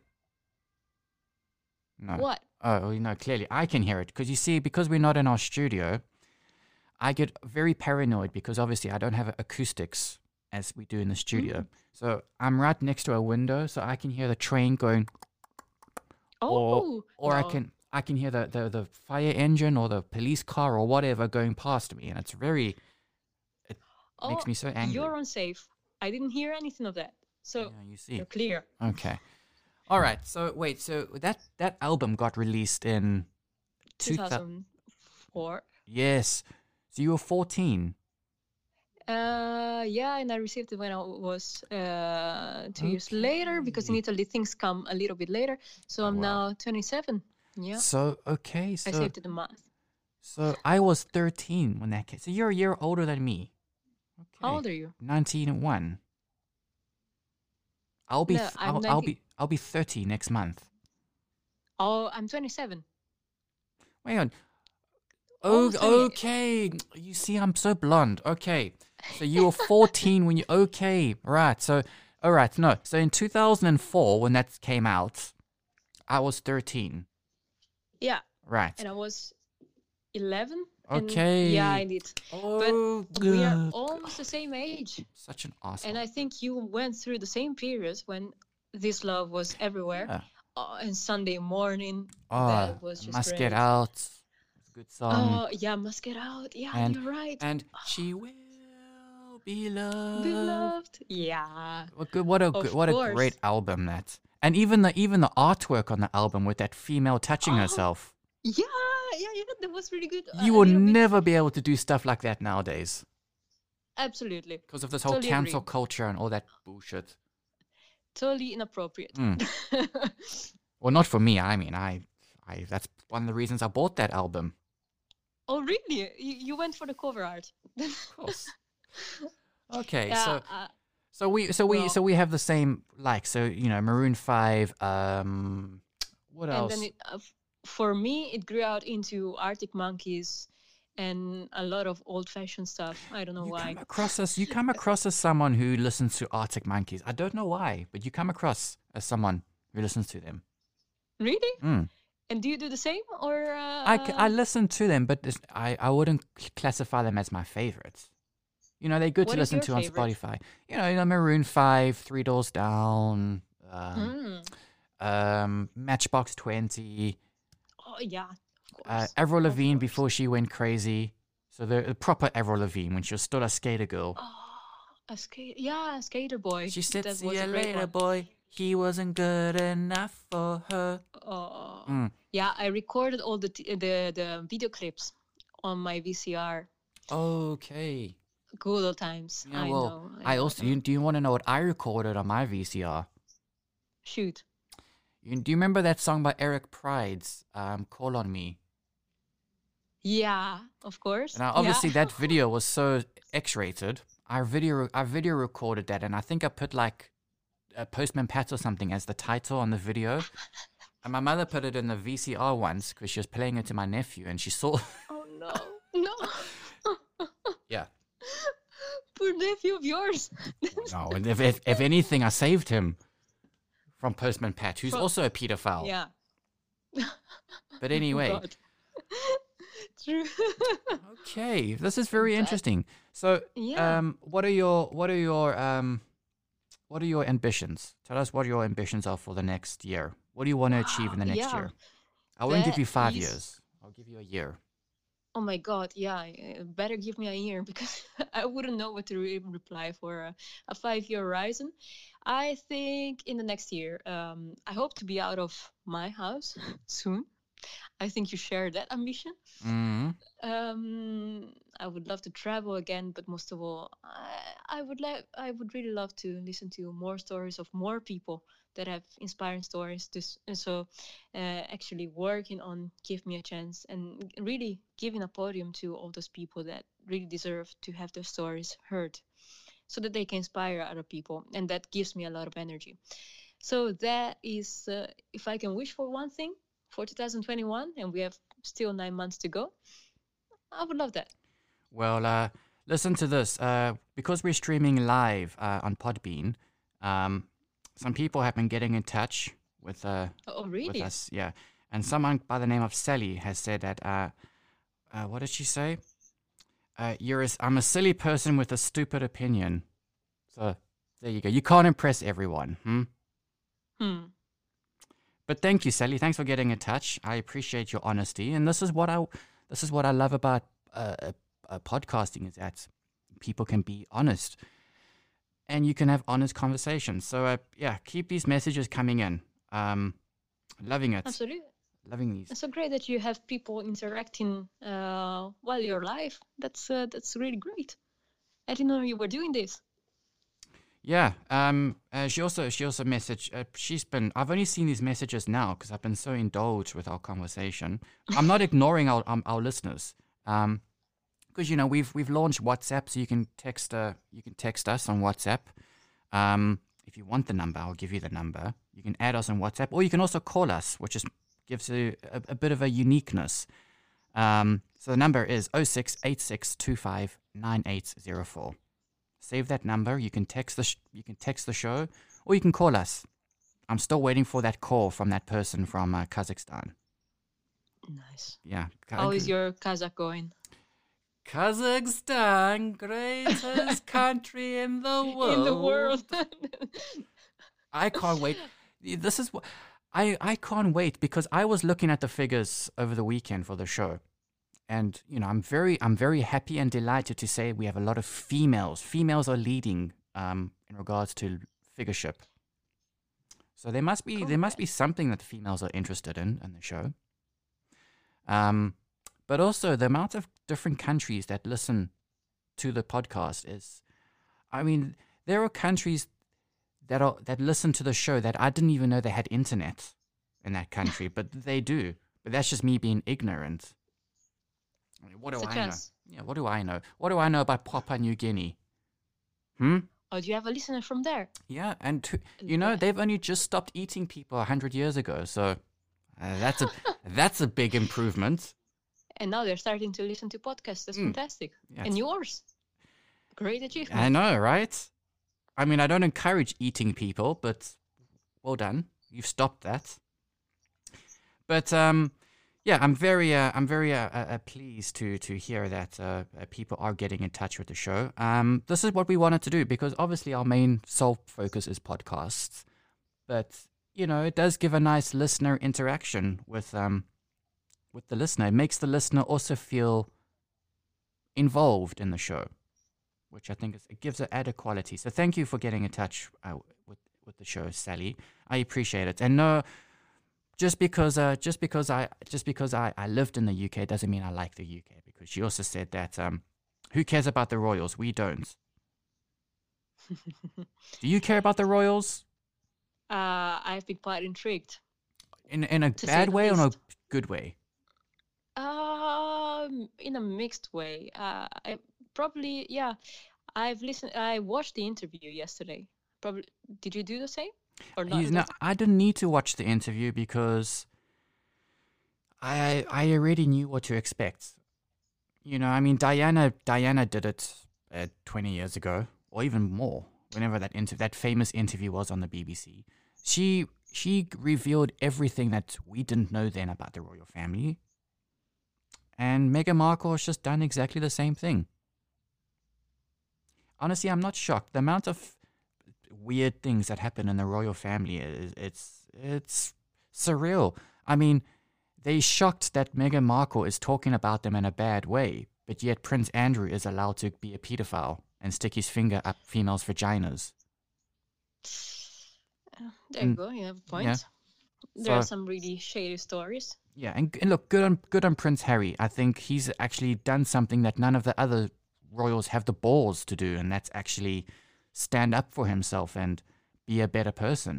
No. What? Oh, well, no, clearly I can hear it because you see, because we're not in our studio, I get very paranoid because obviously I don't have acoustics as we do in the studio. Mm. So I'm right next to a window, so I can hear the train going, or Oh, or I no. can I can hear the, the, the fire engine or the police car or whatever going past me, and it's very it makes Oh, me so angry. you're unsafe. I didn't hear anything of that. So Yeah, you see. you're clear. Okay. All right. So wait. So that that album got released in two thousand. two thousand four. Yes. So you were fourteen. Uh, yeah, and I received it when I was uh, two years later because in Okay. Italy things come a little bit later. So Oh, I'm wow. now twenty-seven. Yeah, So okay. I So saved it a month. so I was thirteen when that came. So you're a year older than me. How Okay. old are you? nineteen and one. I'll be No, th- I'm I'll, I'll nineteen. be I'll be thirty next month. Oh, I'm twenty-seven. Wait on. Oh, Almost twenty-eight. okay. You see, I'm so blonde. Okay. So you were fourteen when you. Okay. Right. So, all right. No. So in two thousand four, when that came out, I was thirteen. Yeah, Right. and I was eleven. And Okay. yeah, I did. Oh, We are good. almost the same age. Such an awesome. And I think you went through the same periods when this love was everywhere. Yeah. Oh, and Sunday morning, Oh, that was just Must great. Get Out. It's a good song. Oh, yeah, must get out. Yeah, and you're right. and she will be loved. Beloved. Yeah, What good? What a of good, what a great course. album that. And even the even the artwork on the album with that female touching Oh, herself. yeah, yeah, yeah. That was really good. Uh, You a will little bit. never be able to do stuff like that nowadays Absolutely. because of this whole Totally cancel agree. culture and all that bullshit. Totally inappropriate. Mm. Well, not for me. I mean, I, I. That's one of the reasons I bought that album. Oh, really? You, you went for the cover art. Of course. Okay, Yeah. so Uh, so we so we well, so we have the same like so you know Maroon Five. Um, what and else? then it, uh, f- for me, it grew out into Arctic Monkeys and a lot of old-fashioned stuff. I don't know You why. come across as you come across as someone who listens to Arctic Monkeys. I don't know why, but you come across as someone who listens to them. Really? Mm. And do you do the same, or I, c- I uh, listen to them, but it's- I, I wouldn't cl- classify them as my favorites. You know, they're good what to is listen your to on favorite? Spotify. You know, you know, Maroon Five, Three Doors Down, um, Mm. um, Matchbox Twenty, Oh yeah, of uh, course, Avril of Lavigne course. before she went crazy. So the, the proper Avril Lavigne when she was still a skater girl. Oh, a skate, yeah, a Skater Boy. She said, That "See was you a great later, one. boy. He wasn't good enough for her." Oh, Mm. yeah, I recorded all the t- the the video clips on my V C R. Okay. Good old times. Yeah. I Well, know. I I know. I also. know. You, do you want to know what I recorded on my V C R? Shoot. You, do you remember that song by Eric Pride's um, "Call on Me"? Yeah, of course. Now, Yeah. obviously, that video was so X-rated. I video, I video recorded that, and I think I put like a Postman Pat or something as the title on the video. And my mother put it in the V C R once because she was playing it to my nephew, and she saw. Oh no, no. Yeah. Poor nephew of yours. No, and if, if if anything, I saved him from Postman Pat, who's From- also a pedophile. Yeah. But anyway, God. True. okay, this is very But- interesting. So, Yeah. um, what are your what are your um, what are your ambitions? Tell us what your ambitions are for the next year. What do you want to achieve in the Wow, next yeah. year? I won't give That you five is- years. I'll give you a year. Oh my God, yeah, uh, better give me a year because I wouldn't know what to re- reply for a, a five-year horizon. I think in the next year, um, I hope to be out of my house soon. I think you share that ambition. Mm-hmm. Um, I would love to travel again, but most of all, I, I would like I would really love to listen to more stories of more people that have inspiring stories. This and so, uh, actually working on Give Me a Chance and really giving a podium to all those people that really deserve to have their stories heard, so that they can inspire other people, and that gives me a lot of energy. So that is, uh, if I can wish for one thing for two thousand twenty-one, and we have still nine months to go, I would love that. Well, uh, listen to this. Uh, because we're streaming live uh, on Podbean, um, some people have been getting in touch with uh, Oh, with really? us. Yeah, and someone by the name of Sally has said that. Uh, uh, what did she say? Uh, you're a, I'm a silly person with a stupid opinion. So there you go. You can't impress everyone. Hmm? Hmm. But thank you, Sally. Thanks for getting in touch. I appreciate your honesty, and this is what I this is what I love about uh, uh, uh, podcasting is that people can be honest, and you can have honest conversations. So uh, yeah, keep these messages coming in. Um, loving it. Absolutely. Loving these. It's so great that you have people interacting uh, while you're live. That's uh, that's really great. I didn't know you were doing this. Yeah. Um. Uh, she also she also messaged. Uh, she's been. I've only seen these messages now because I've been so indulged with our conversation. I'm not ignoring our um, our listeners. Um, because you know we've we've launched WhatsApp, so you can text. Uh, you can text us on WhatsApp. Um, if you want the number, I'll give you the number. You can add us on WhatsApp, or you can also call us, which is gives a, a, a bit of a uniqueness. Um, so the number is oh six eight six two five nine eight zero four. Save that number. You can text the sh- you can text the show, or you can call us. I'm still waiting for that call from that person from uh, Kazakhstan. Nice. Yeah. How is your Kazakh going? Kazakhstan, greatest country in the world. In the world. I can't wait. This is what I I can't wait because I was looking at the figures over the weekend for the show. And you know, I'm very, I'm very happy and delighted to say we have a lot of females. Females are leading um, in regards to figureship. So there must be, Cool. there must be something that the females are interested in in the show. Um, but also the amount of different countries that listen to the podcast is, I mean, there are countries that are that listen to the show that I didn't even know they had internet in that country, but they do. But that's just me being ignorant. I mean, what do Such I know? as? Yeah, what do I know? What do I know about Papua New Guinea? Hmm? Oh, do you have a listener from there? Yeah, and to, you know, Yeah. they've only just stopped eating people a hundred years ago, so uh, that's a that's a big improvement. And now they're starting to listen to podcasts. That's Mm. fantastic. Yeah, And it's- yours. Great achievement. I know, right? I mean, I don't encourage eating people, but well done. You've stopped that. But um, yeah, I'm very, uh, I'm very uh, uh, uh, pleased to to hear that uh, uh, people are getting in touch with the show. Um, this is what we wanted to do because obviously our main sole focus is podcasts, but you know, it does give a nice listener interaction with um with the listener. It makes the listener also feel involved in the show, which I think is, it gives it added quality. So thank you for getting in touch uh, with with the show, Sally. I appreciate it. And no, just because uh, just because I just because I, I lived in the U K doesn't mean I like the U K. Because she also said that um, who cares about the Royals? We don't. Do you care about the Royals? Uh, I've been quite intrigued. In in a To say bad the way or in a least. good way? Um, in a mixed way. Uh, I probably, yeah. I've listened. I watched the interview yesterday. Probably, did you do the same or not? You know, I didn't need to watch the interview because I I already knew what to expect. You know, I mean, Diana Diana did it uh, twenty years ago, or even more. Whenever that inter- that famous interview was on the B B C, she she revealed everything that we didn't know then about the royal family. And Meghan Markle has just done exactly the same thing. Honestly, I'm not shocked. The amount of weird things that happen in the royal family is it's it's surreal. I mean, they shocked that Meghan Markle is talking about them in a bad way, but yet Prince Andrew is allowed to be a pedophile and stick his finger up females' vaginas. Uh, there you Mm, go. You have a point. yeah. There are So- some really shady stories. Yeah, and, and look, good on good on Prince Harry. I think he's actually done something that none of the other royals have the balls to do, and that's actually stand up for himself and be a better person.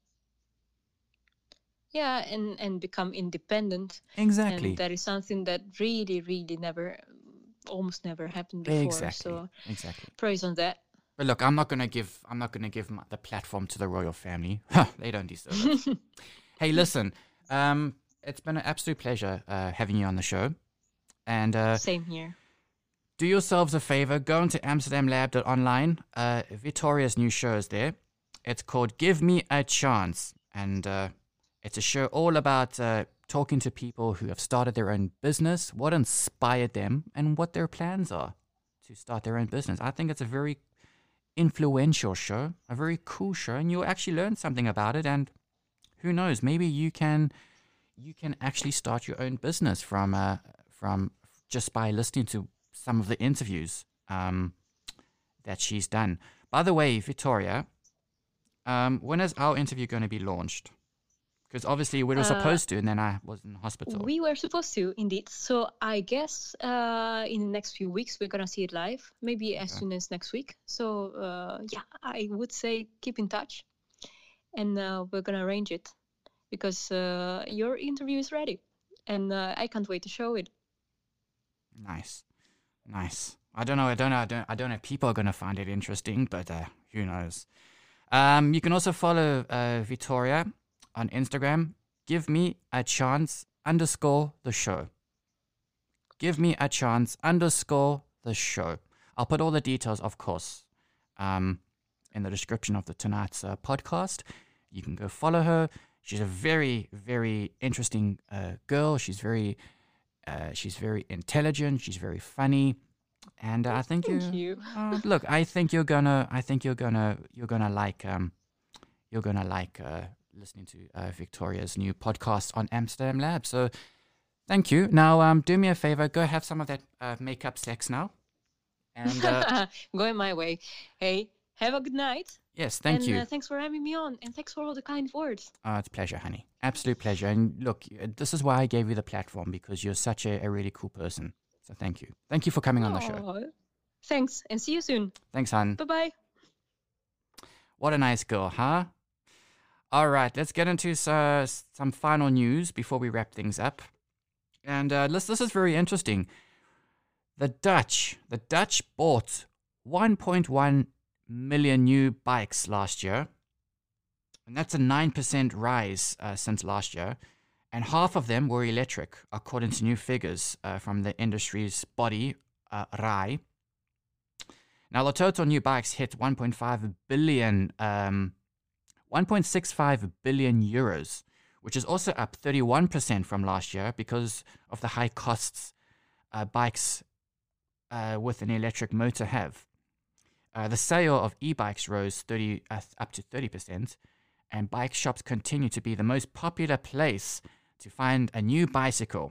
Yeah, and and become independent. Exactly. And that is something that really, really never, almost never happened before. Exactly. So Exactly. praise on that. But look, I'm not gonna give I'm not gonna give my, the platform to the royal family. They don't deserve it. Hey, listen. Um, it's been an absolute pleasure uh, having you on the show, and uh, Same here. do yourselves a favor. Go into amsterdam lab dot online. Uh, Victoria's new show is there. It's called Give Me a Chance, and uh, it's a show all about uh, talking to people who have started their own business, what inspired them, and what their plans are to start their own business. I think it's a very influential show, a very cool show, and you'll actually learn something about it. And who knows, maybe you can you can actually start your own business from uh, from just by listening to some of the interviews um, that she's done. By the way, Victoria, um, when is our interview going to be launched? Because obviously we were Uh, supposed to, and then I was in hospital. We were supposed to, indeed. So I guess uh, in the next few weeks we're gonna see it live. Maybe as Okay. soon as next week. So uh, yeah, I would say keep in touch, and uh, we're gonna arrange it because uh, your interview is ready, and uh, I can't wait to show it. Nice, nice. I don't know. I don't know. I don't. I don't know if people are going to find it interesting, but uh, who knows? Um, you can also follow uh, Victoria on Instagram. Give me a chance underscore the show. Give me a chance underscore the show. I'll put all the details, of course, um, in the description of the tonight's uh, podcast. You can go follow her. She's a very, very interesting uh, girl. She's very, uh, she's very intelligent. She's very funny, and uh, I think Thank you. you. Uh, look, I think you're gonna. I think you're gonna. You're gonna like. Um, you're gonna like uh, listening to uh, Victoria's new podcast on Amsterdam Lab. So, thank you. Now, um, do me a favor. Go have some of that uh, makeup sex now. And uh, Going my way. Hey, have a good night. yes, thank and you. Uh, thanks for having me on, and thanks for all the kind words. Oh, it's a pleasure, honey. Absolute pleasure. And look, uh, this is why I gave you the platform, because you're such a, a really cool person. So thank you. Thank you for coming on the show. Aw, thanks, and see you soon. Thanks, hon. Bye bye. What a nice girl, huh? All right, let's get into uh, some final news before we wrap things up. And uh, this, this is very interesting. The Dutch, the Dutch bought one point one million new bikes last year. And that's a nine percent rise uh, since last year. And half of them were electric, according to new figures uh, from the industry's body, uh, R A I. Now, the total new bikes hit one point five billion, um, one point six five billion euros, which is also up thirty-one percent from last year because of the high costs uh, bikes uh, with an electric motor have. Uh, the sale of e-bikes rose thirty uh, up to thirty percent, and bike shops continue to be the most popular place to find a new bicycle.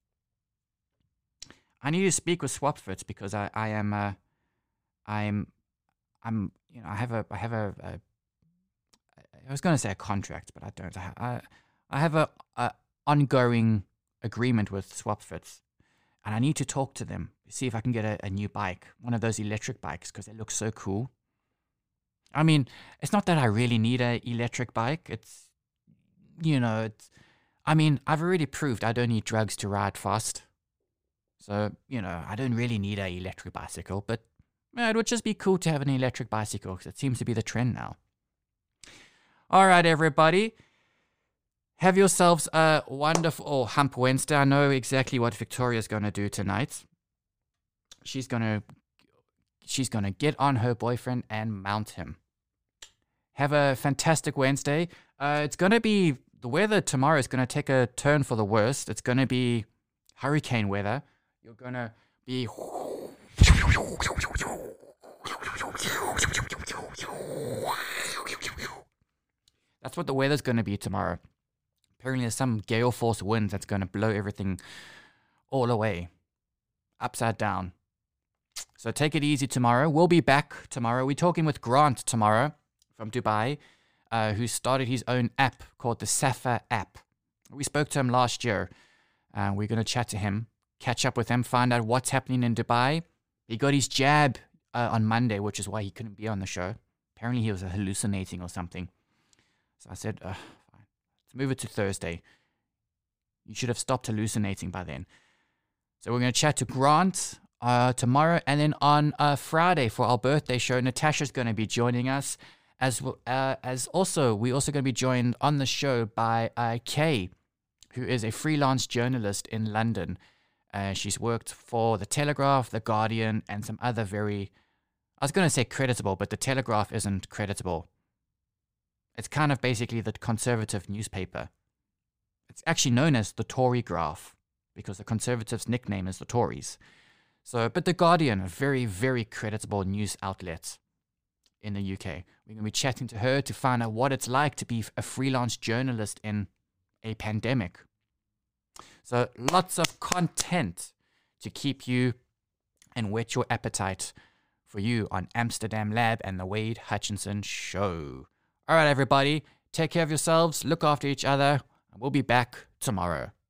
I need to speak with Swapfit because I, I am uh, I'm I'm you know I have a I have a, a I was going to say a contract, but I don't. I I, I have a, a ongoing agreement with Swapfit, and I need to talk to them, see if I can get a, a new bike, one of those electric bikes, because they look so cool. I mean, it's not that I really need a electric bike. It's, you know, it's, I mean, I've already proved I don't need drugs to ride fast. So, you know, I don't really need a electric bicycle, but yeah, it would just be cool to have an electric bicycle because it seems to be the trend now. All right, everybody. Have yourselves a wonderful oh, Hump Wednesday. I know exactly what Victoria's going to do tonight. She's going to she's going to get on her boyfriend and mount him. Have a fantastic Wednesday. Uh, it's going to be, the weather tomorrow is going to take a turn for the worst. It's going to be hurricane weather. You're going to be... That's what the weather's going to be tomorrow. Apparently there's some gale force wind that's going to blow everything all away. Upside down. So take it easy tomorrow. We'll be back tomorrow. We're talking with Grant tomorrow from Dubai, uh, who started his own app called the Safa app. We spoke to him last year. Uh, we're going to chat to him, catch up with him, find out what's happening in Dubai. He got his jab uh, on Monday, which is why he couldn't be on the show. Apparently he was hallucinating or something. So I said, uh, fine, let's move it to Thursday. You should have stopped hallucinating by then. So we're going to chat to Grant uh, tomorrow. And then on uh, Friday for our birthday show, Natasha's going to be joining us. As uh, as also, we're also going to be joined on the show by uh, Kay, who is a freelance journalist in London. Uh, she's worked for The Telegraph, The Guardian, and some other very, I was going to say creditable, but The Telegraph isn't creditable. It's kind of basically the conservative newspaper. It's actually known as the Tory Graph because the Conservatives' nickname is the Tories. So, but The Guardian, a very, very creditable news outlet. in the U K. We're going to be chatting to her to find out what it's like to be a freelance journalist in a pandemic. So lots of content to keep you and whet your appetite for you on Amsterdam Lab and the Wade Hutchinson Show. All right, everybody, take care of yourselves, look after each other, and we'll be back tomorrow.